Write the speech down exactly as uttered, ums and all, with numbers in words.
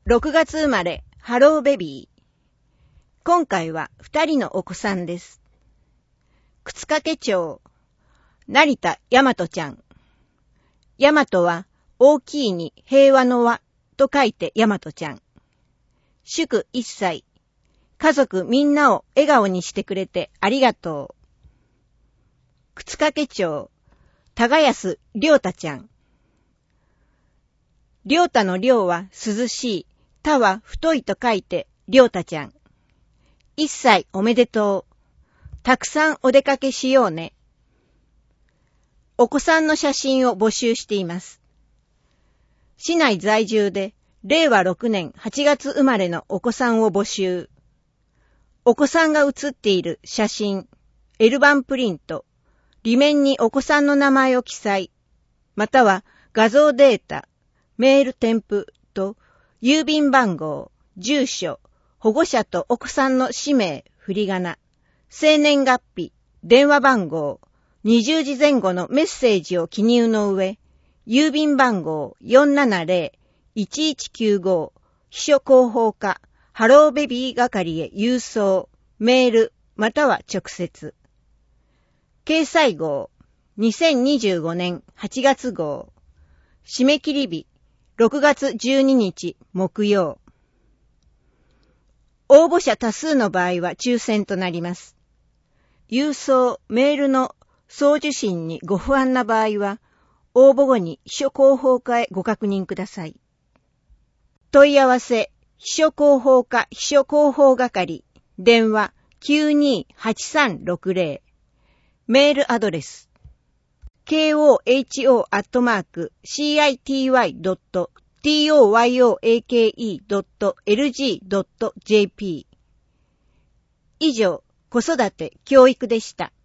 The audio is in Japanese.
ろくがつ生まれ、ハローベビー。今回は二人のお子さんです。靴掛町、成田大和ちゃん。大和は大きいに平和の和と書いて大和ちゃん。祝いっさい。家族みんなを笑顔にしてくれてありがとう。靴掛町、高安良太ちゃん。良太の良は涼しい、太は太いと書いて良太ちゃん。いっさいおめでとう。たくさんお出かけしようね。お子さんの写真を募集しています。市内在住でれいわろくねんはちがつ生まれのお子さんを募集。お子さんが写っている写真、エルバンプリント、裏面にお子さんの名前を記載、または画像データ、メール添付と郵便番号、住所、保護者とお子さんの氏名、振り仮名、生年月日、電話番号、にじゅうじぜん後のメッセージを記入の上、郵便番号 よんななぜろいちいちきゅうご 秘書広報課ハローベビー係へ郵送、メールまたは直接。掲載号にせんにじゅうごねんはちがつ号。締め切り日ろくがつじゅうににち木曜。応募者多数の場合は抽選となります。郵送、メールの送受信にご不安な場合は、応募後に秘書広報課へご確認ください。問い合わせ、秘書広報課秘書広報係、電話 きゅうにーはちさんろくぜろ、メールアドレス、ケーオーエイチオー アットマーク シーアイティーワイ ドット トヨー ドット エルジー ドット ジェーピー。以上、子育て教育でした。